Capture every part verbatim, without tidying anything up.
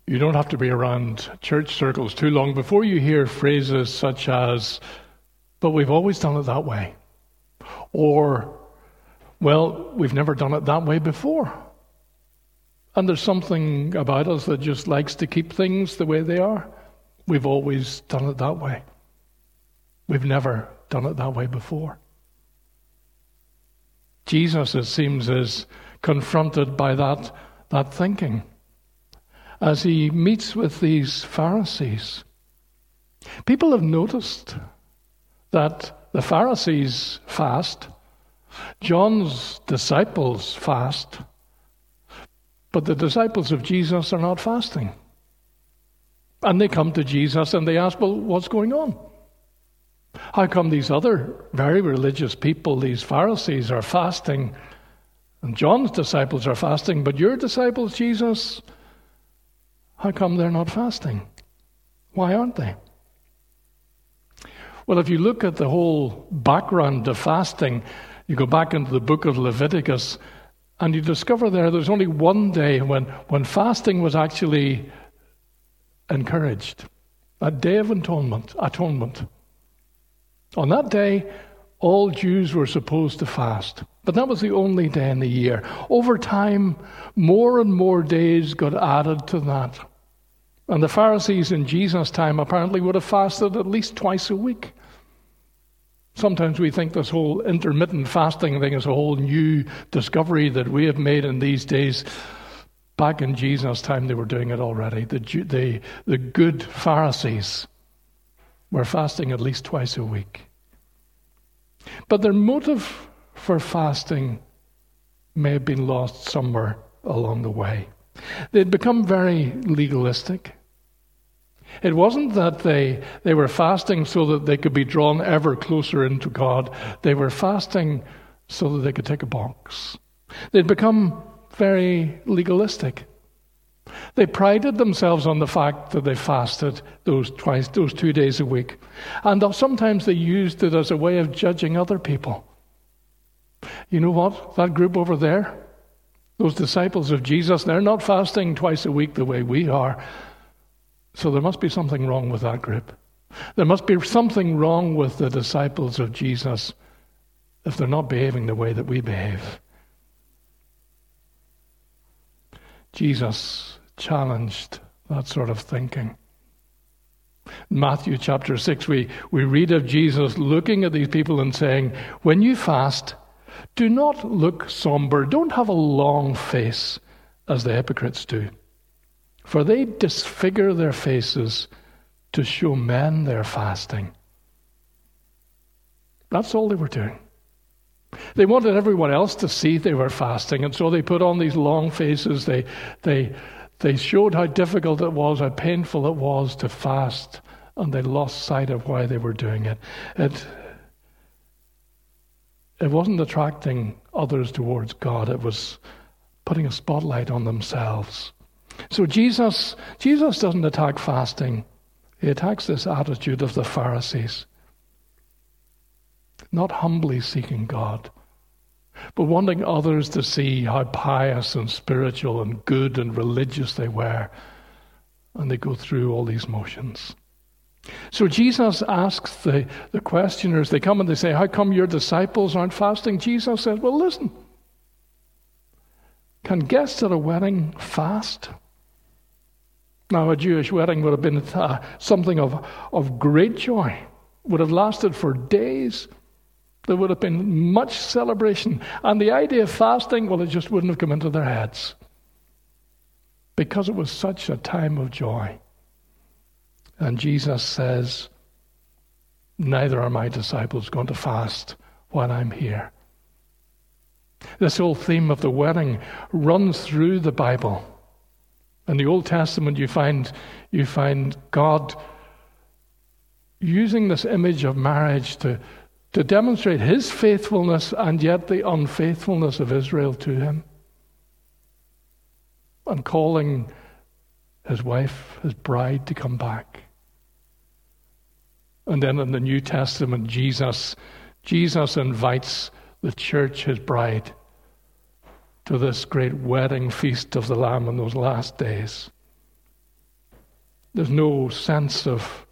You don't have to be around church circles too long before you hear phrases such as, but we've always done it that way. Or, well, we've never done it that way before. And there's something about us that just likes to keep things the way they are. We've always done it that way. We've never done it that way before. Jesus, it seems, is confronted by that, that thinking as he meets with these Pharisees. People have noticed that the Pharisees fast, John's disciples fast, but the disciples of Jesus are not fasting. And they come to Jesus and they ask, well, what's going on? How come these other very religious people, these Pharisees, are fasting, and John's disciples are fasting, but your disciples, Jesus, how come they're not fasting? Why aren't they? Well, if you look at the whole background of fasting, you go back into the book of Leviticus, and you discover there there's only one day when, when fasting was actually encouraged. A day of atonement, atonement. On that day, all Jews were supposed to fast. But that was the only day in the year. Over time, more and more days got added to that. And the Pharisees in Jesus' time apparently would have fasted at least twice a week. Sometimes we think this whole intermittent fasting thing is a whole new discovery that we have made in these days. Back in Jesus' time, they were doing it already. The, the, the good Pharisees were fasting at least twice a week. But their motive for fasting may have been lost somewhere along the way. They'd become very legalistic. It wasn't that they, they were fasting so that they could be drawn ever closer into God. They were fasting so that they could tick a box. They'd become very legalistic. They prided themselves on the fact that they fasted those twice, those two days a week. And sometimes they used it as a way of judging other people. You know what? That group over there, those disciples of Jesus, they're not fasting twice a week the way we are. So there must be something wrong with that group. There must be something wrong with the disciples of Jesus if they're not behaving the way that we behave. Jesus challenged that sort of thinking. In Matthew chapter six, we, we read of Jesus looking at these people and saying, when you fast, do not look somber. Don't have a long face as the hypocrites do. For they disfigure their faces to show men they're fasting. That's all they were doing. They wanted everyone else to see they were fasting, and so they put on these long faces. They, they, they showed how difficult it was, how painful it was to fast, and they lost sight of why they were doing it. It, it wasn't attracting others towards God. It was putting a spotlight on themselves. So Jesus, Jesus doesn't attack fasting. He attacks this attitude of the Pharisees. Not humbly seeking God, but wanting others to see how pious and spiritual and good and religious they were. And they go through all these motions. So Jesus asks the, the questioners, they come and they say, how come your disciples aren't fasting? Jesus says, well, listen. Can guests at a wedding fast? Now, a Jewish wedding would have been uh, something of, of great joy. Would have lasted for days. There would have been much celebration. And the idea of fasting, well, it just wouldn't have come into their heads. Because it was such a time of joy. And Jesus says, neither are my disciples going to fast while I'm here. This whole theme of the wedding runs through the Bible. In the Old Testament, you find, you find God using this image of marriage to, to demonstrate his faithfulness and yet the unfaithfulness of Israel to him. And calling his wife, his bride, to come back. And then in the New Testament, Jesus, Jesus invites the church, his bride, to this great wedding feast of the Lamb in those last days. There's no sense of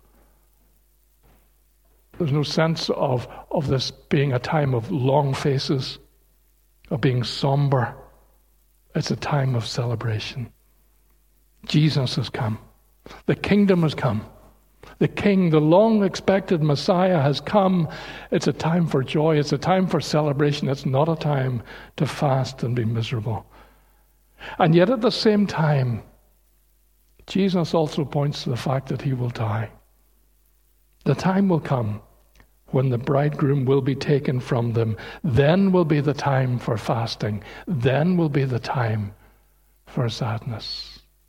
there's no sense of, of this being a time of long faces, of being somber. It's a time of celebration. Jesus has come. The kingdom has come. The King, the long-expected Messiah has come. It's a time for joy. It's a time for celebration. It's not a time to fast and be miserable. And yet at the same time, Jesus also points to the fact that he will die. The time will come when the bridegroom will be taken from them. Then will be the time for fasting. Then will be the time for sadness.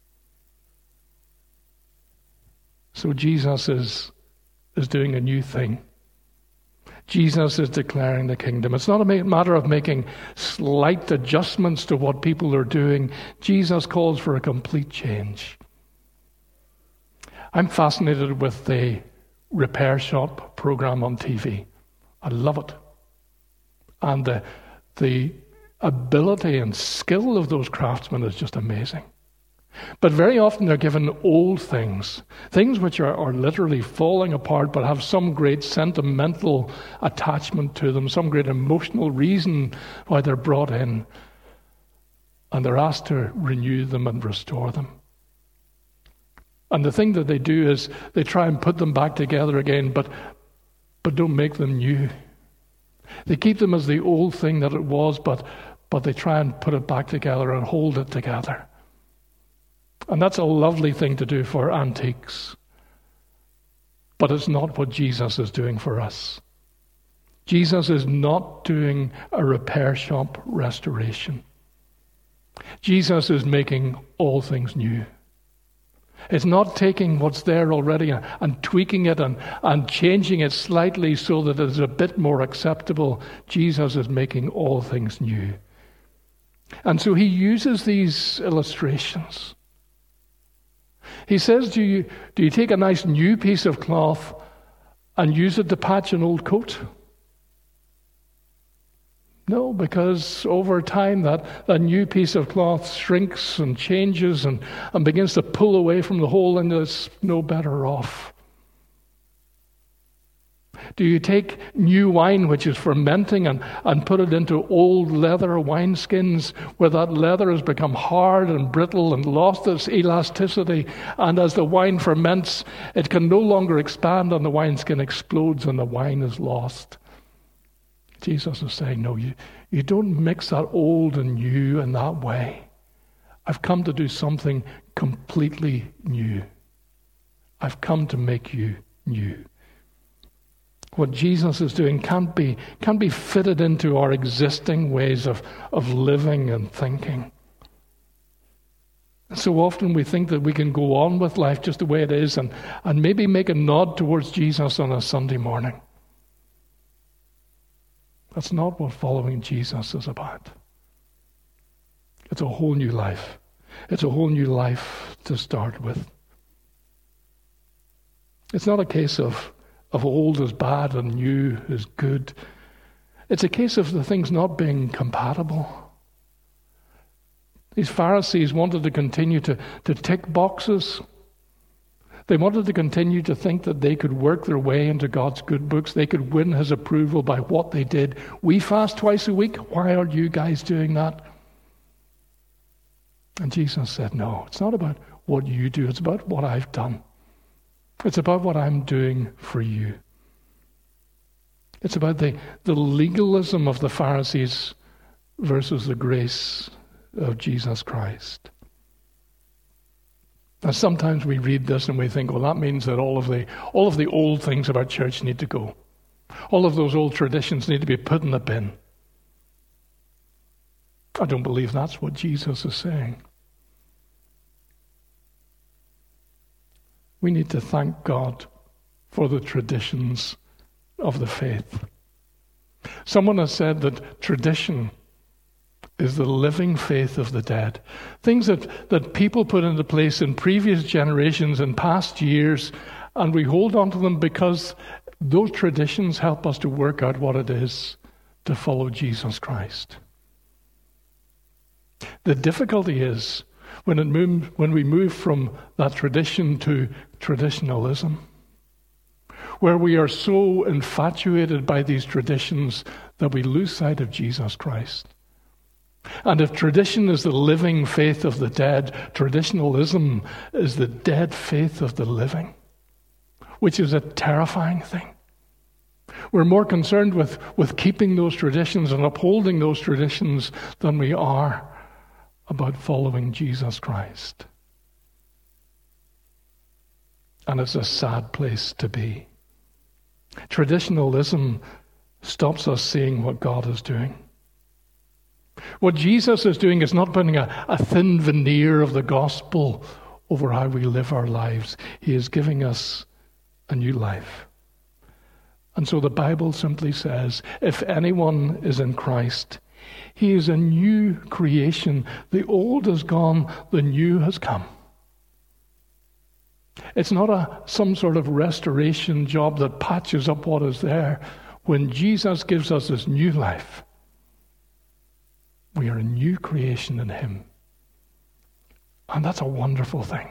So Jesus is, is doing a new thing. Jesus is declaring the kingdom. It's not a matter of making slight adjustments to what people are doing. Jesus calls for a complete change. I'm fascinated with the repair shop program on T V. I love it. And the, the ability and skill of those craftsmen is just amazing. But very often they're given old things, things which are, are literally falling apart but have some great sentimental attachment to them, some great emotional reason why they're brought in. And they're asked to renew them and restore them. And the thing that they do is they try and put them back together again, but, but don't make them new. They keep them as the old thing that it was, but, but they try and put it back together and hold it together. And that's a lovely thing to do for antiques. But it's not what Jesus is doing for us. Jesus is not doing a repair shop restoration. Jesus is making all things new. It's not taking what's there already and, and tweaking it and, and changing it slightly so that it's a bit more acceptable. Jesus is making all things new. And so he uses these illustrations. He says, do you, do you take a nice new piece of cloth and use it to patch an old coat? No, because over time that, that new piece of cloth shrinks and changes and, and begins to pull away from the hole and it's no better off. Do you take new wine which is fermenting and, and put it into old leather wineskins where that leather has become hard and brittle and lost its elasticity, and as the wine ferments, it can no longer expand and the wineskin explodes and the wine is lost? Jesus is saying, no, you, you don't mix that old and new in that way. I've come to do something completely new. I've come to make you new. What Jesus is doing can't be, can't be fitted into our existing ways of, of living and thinking. So often we think that we can go on with life just the way it is and, and maybe make a nod towards Jesus on a Sunday morning. That's not what following Jesus is about. It's a whole new life. It's a whole new life to start with. It's not a case of of old is bad and new is good. It's a case of the things not being compatible. These Pharisees wanted to continue to, to tick boxes. They wanted to continue to think that they could work their way into God's good books. They could win his approval by what they did. We fast twice a week. Why aren't you guys doing that? And Jesus said, no, it's not about what you do. It's about what I've done. It's about what I'm doing for you. It's about the, the legalism of the Pharisees versus the grace of Jesus Christ. Now, sometimes we read this and we think, well, that means that all of the all of the old things about church need to go. All of those old traditions need to be put in the bin. I don't believe that's what Jesus is saying. We need to thank God for the traditions of the faith. Someone has said that tradition is the living faith of the dead. Things that, that people put into place in previous generations and past years, and we hold on to them because those traditions help us to work out what it is to follow Jesus Christ. The difficulty is When it moved, when we move from that tradition to traditionalism, where we are so infatuated by these traditions that we lose sight of Jesus Christ. And if tradition is the living faith of the dead, traditionalism is the dead faith of the living, which is a terrifying thing. We're more concerned with, with keeping those traditions and upholding those traditions than we are about following Jesus Christ. And it's a sad place to be. Traditionalism stops us seeing what God is doing. What Jesus is doing is not putting a, a thin veneer of the gospel over how we live our lives. He is giving us a new life. And so the Bible simply says, if anyone is in Christ, he is a new creation. The old is gone, the new has come. It's not a some sort of restoration job that patches up what is there. When Jesus gives us this new life, we are a new creation in him. And that's a wonderful thing.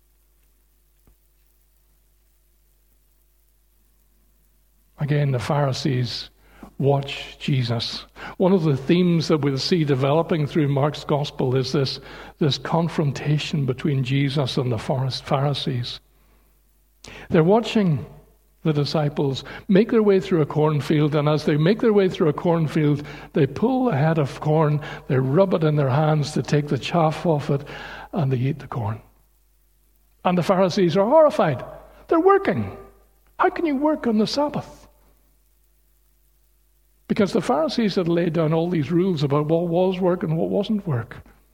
Again, the Pharisees watch Jesus. One of the themes that we'll see developing through Mark's gospel is this, this confrontation between Jesus and the Pharisees. They're watching the disciples make their way through a cornfield, and as they make their way through a cornfield, they pull a head of corn, they rub it in their hands to take the chaff off it, and they eat the corn. And the Pharisees are horrified. They're working. How can you work on the Sabbath? Because the Pharisees had laid down all these rules about what was work and what wasn't work.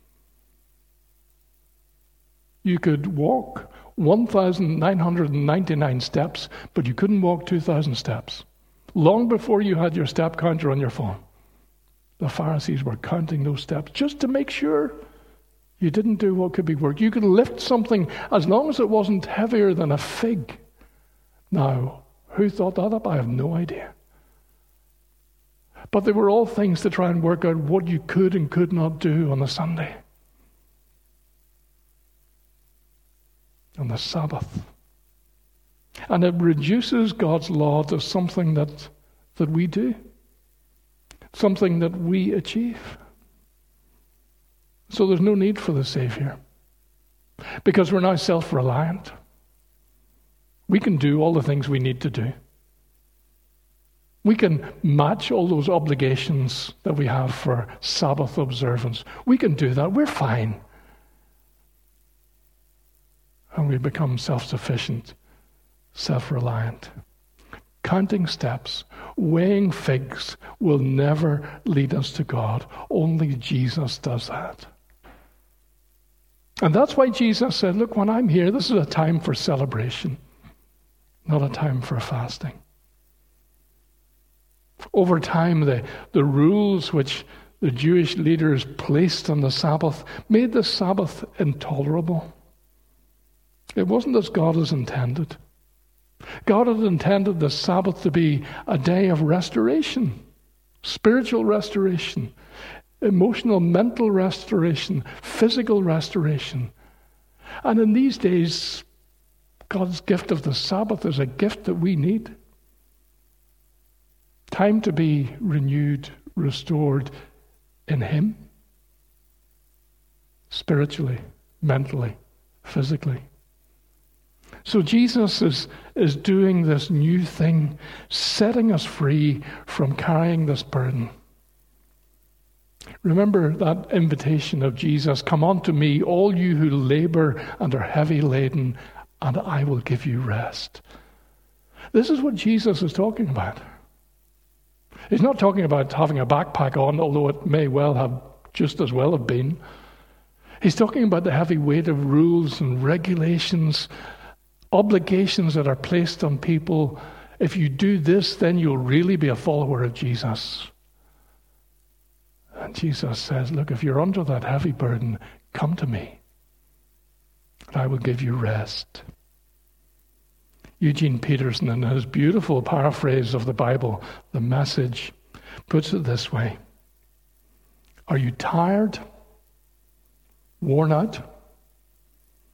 You could walk one thousand nine hundred ninety-nine steps, but you couldn't walk two thousand steps. Long before you had your step counter on your phone, the Pharisees were counting those steps just to make sure you didn't do what could be worked. You could lift something as long as it wasn't heavier than a fig. Now, who thought that up? I have no idea. But they were all things to try and work out what you could and could not do on a Sunday. On the Sabbath. And it reduces God's law to something that, that we do. Something that we achieve. So there's no need for the Savior. Because we're now self-reliant. We can do all the things we need to do. We can match all those obligations that we have for Sabbath observance. We can do that. We're fine. And we become self-sufficient, self-reliant. Counting steps, weighing figs will never lead us to God. Only Jesus does that. And that's why Jesus said, look, when I'm here, this is a time for celebration, not a time for fasting. Over time, the, the rules which the Jewish leaders placed on the Sabbath made the Sabbath intolerable. It wasn't as God has intended. God had intended the Sabbath to be a day of restoration, spiritual restoration, emotional, mental restoration, physical restoration. And in these days, God's gift of the Sabbath is a gift that we need. Time to be renewed, restored in Him. Spiritually, mentally, physically. So Jesus is, is doing this new thing, setting us free from carrying this burden. Remember that invitation of Jesus, come unto me, all you who labor and are heavy laden, and I will give you rest. This is what Jesus is talking about. He's not talking about having a backpack on, although it may well have just as well have been. He's talking about the heavy weight of rules and regulations, obligations that are placed on people. If you do this, then you'll really be a follower of Jesus. And Jesus says, look, if you're under that heavy burden, come to me, and I will give you rest. Eugene Peterson, in his beautiful paraphrase of the Bible, The Message, puts it this way. Are you tired, worn out,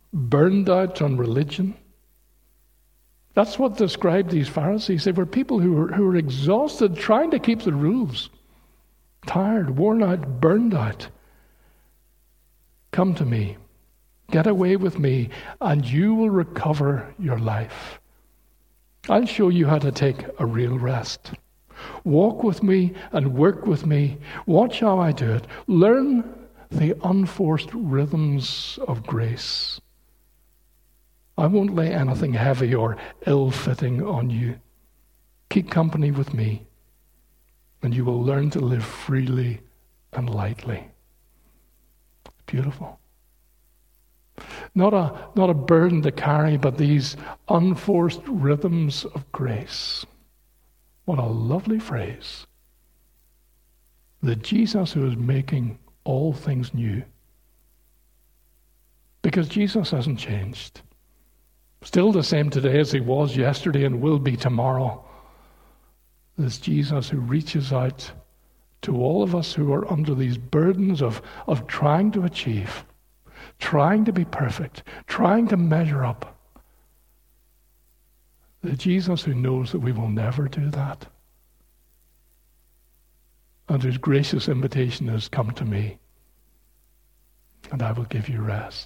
burned out on religion. That's what described these Pharisees. They were people who were, who were exhausted trying to keep the rules. Tired, worn out, burned out. Come to me. Get away with me, and you will recover your life. I'll show you how to take a real rest. Walk with me and work with me. Watch how I do it. Learn the unforced rhythms of grace. I won't lay anything heavy or ill-fitting on you. Keep company with me, and you will learn to live freely and lightly. Beautiful. Not a, not a burden to carry, but these unforced rhythms of grace. What a lovely phrase. The Jesus who is making all things new. Because Jesus hasn't changed. Still the same today as he was yesterday and will be tomorrow. This Jesus who reaches out to all of us who are under these burdens of, of trying to achieve, trying to be perfect, trying to measure up. The Jesus who knows that we will never do that. And whose gracious invitation is, come to me, and I will give you rest.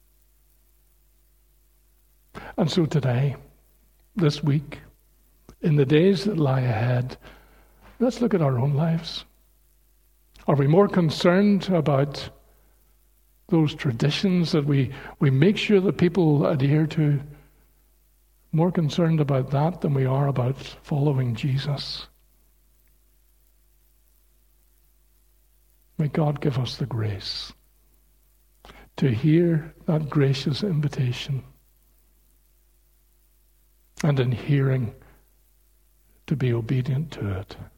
And so today, this week, in the days that lie ahead, let's look at our own lives. Are we more concerned about those traditions that we, we make sure that people adhere to? More concerned about that than we are about following Jesus? May God give us the grace to hear that gracious invitation, and in hearing, to be obedient to it.